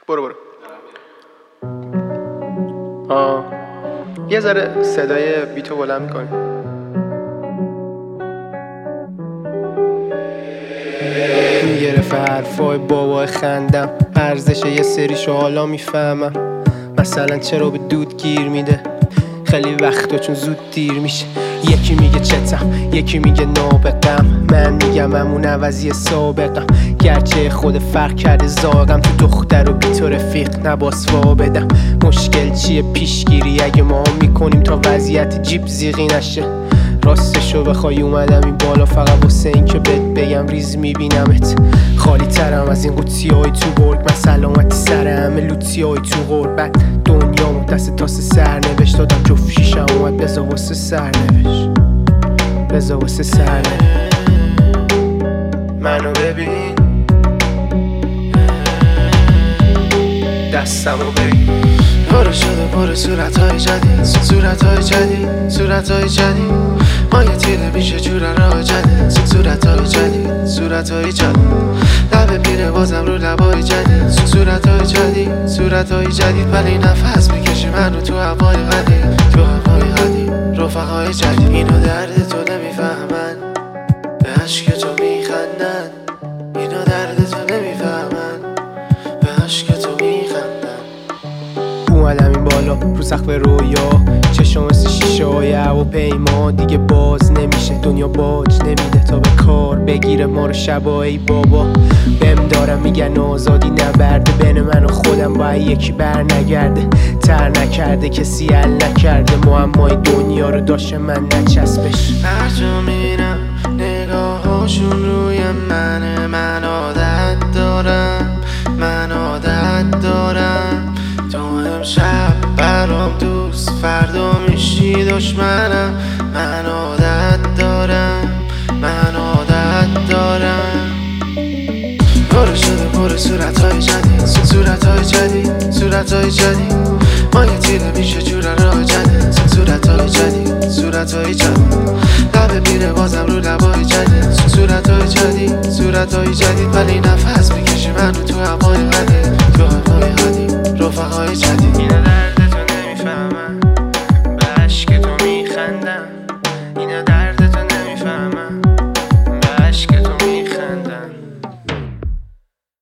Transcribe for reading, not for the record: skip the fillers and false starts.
برو یه ذره صدای بیتو بلند میکنی. میگرفت حرفای بابای خندم، ارزش یه سریشو حالا میفهمم. مثلا چرا به دود گیر میده خیلی وقتا چون زود دیر میشه. یکی میگه چتم، یکی میگه نابغم، من میگم همون عوضی سابقم. گرچه خود فرق کرده زاغم، تو دختر و بی تو رفیق نباس وا بدم. مشکل چیه پیشگیری اگه ما میکنیم تا وضعیت جیب زیغی نشه. راستشو بخوای اومدم این بالا فقط واسه این که بهت بگم ریز میبینمت. خالی ترم از این قوطی های تو برگ، من سلامتی سر همه لوتی های تو غربت. دنیا دست تاس سرنوشت دادم، جفت شیشم اومد بزا واسه سرنوشت، بزا واسه سرنوشت. منو ببین، دستمو بگیر. پر شده پر صورتهای جدید، صورتهای جدید، صورتهای جدید. ما یه تیره میشه جور راه جدید، صورتهای جدید، صورتهای جدید. لب میره بازم رو لبای جدید، صورتهای جدید، صورتهای جدید. ولی نفس میکشی منو تو هوای قدیم، تو هوای قدیم. رفقای جدید اینو درد تو نمیفهمن، به عشق تو میخندن. اینو درد تو نمیفهمن، به عشق تو میخندن. اومدم این بالا رو سقف رویا، چشم مثل شیشه های هواپیما. دیگه باز نمیشه، دنیا باج نمیده تا به کار بگیره ما رو شبایی. بابا بهم دارم میگن آزادی نبرده، بین من و خودم باید یکی بر نگرده. تر نکرده کسی حل نکرده، معمای دنیا رو داشته من نچسبش. هر جا میرم نگاهاشون روی منه، من عادت دارم، من عادت دارم. تو امشب برام دوست، فردا میشی دشمنم. من عادت دارم، من عادت دارم. پر شده پر صورتهای جدید، صورتهای جدید، صورتهای جدید. ما یه تیره میشه جور راه جدید، صورتهای جدید، صورتهای جدید. لب میره بازم رو لبای جدید، صورتهای جدید، صورتهای جدید. ولی نفس میکشی منو تو هوای قدیم، تو هوای قدیم. رفقای جدید.